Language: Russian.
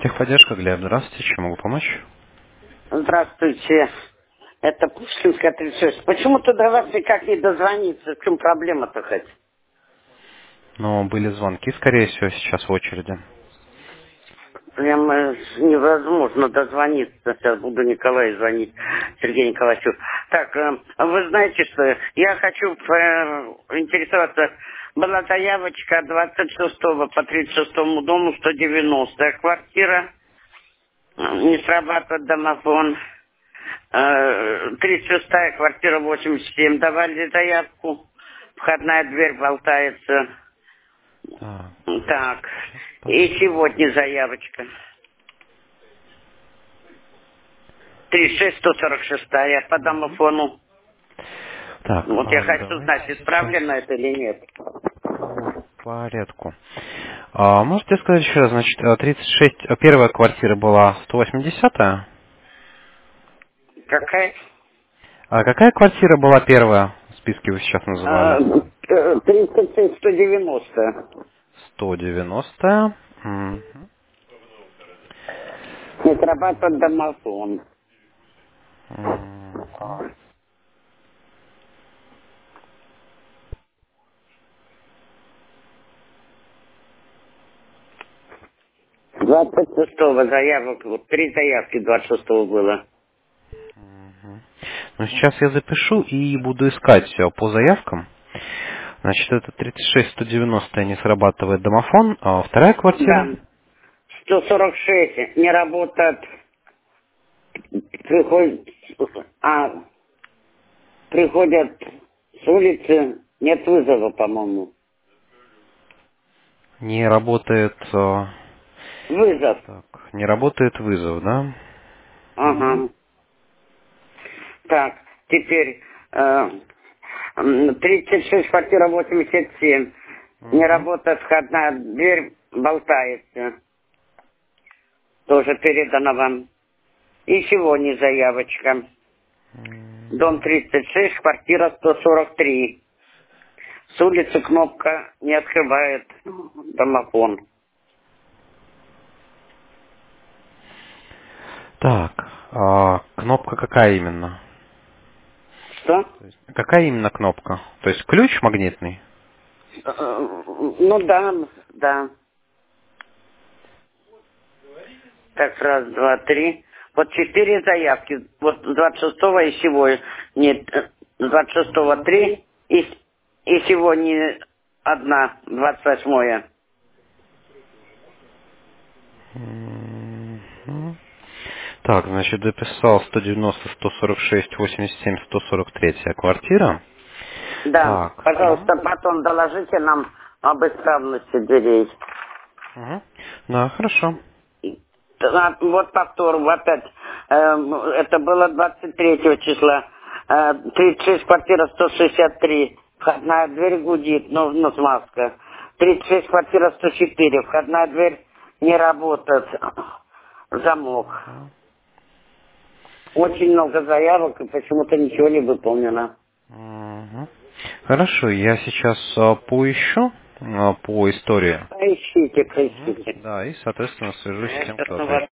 Техподдержка, Глеб, здравствуйте, чем могу помочь? Здравствуйте. Это Пушкинская 36. Почему-то до вас никак не дозвониться. В чем проблема-то хоть? Но были звонки, скорее всего, сейчас в очереди. Прямо невозможно дозвониться. Сейчас буду Николаю звонить, Сергею Николаевичу. Так, вы знаете что? Я хочу интересоваться. Была заявочка от 26 по 36 дому 190 квартира. Не срабатывает домофон. 36-я квартира 87. Давали заявку. Входная дверь болтается. Так, Так. сейчас И посмотрим. сегодня заявочка. 36-146 по домофону. Так, Вот я хочу давайте знать, сейчас исправлено это или нет. по порядку. Можете сказать еще раз, значит, 36, первая квартира была 180-я? Какая? А какая квартира была первая в списке вы сейчас называли? 36-190. 190-я. Мгм. Не срабатывает домофон. Мгм. 26-го заявок. Вот 3 заявки 26-го было. Мгм. Ну, сейчас я запишу и буду искать по заявкам. Значит, это 36-190 не срабатывает домофон, а вторая квартира? Да. 146 не работает. Приходит, а, приходят с улицы, нет вызова, по-моему. Не работает, Вызов. так, не работает вызов, да? Мгм. Ага. Так, теперь 36, квартира 87. Не Мгм. работает входная дверь, болтается. Тоже передано вам. И сегодня заявочка. Дом 36, квартира 143. С улицы кнопка не открывает домофон. Так, кнопка какая именно? Что? То есть, какая именно кнопка? То есть ключ магнитный? Ну да, да. Так, раз, два, три. Вот 4 заявки. Вот 26-го и сегодня. Нет, 26-го Мгм. 3 и сегодня одна, 28-е. Мгм. Так, значит, записал 190, 146, 87, 143 квартира. Да, Так. пожалуйста, потом доложите нам об исправности дверей. Мгм. Да, хорошо. Вот повтор, опять, это было 23 числа, 36, квартира 163, входная дверь гудит, ну, смазка. 36, квартира 104, входная дверь не работает, замок. Мгм. Очень много заявок, и почему-то ничего не выполнено. Мгм. Хорошо, я сейчас поищу по истории. Поищите, Мгм. поищите. Да, и, соответственно, свяжусь с Я тем, сейчас кто на ответит. вас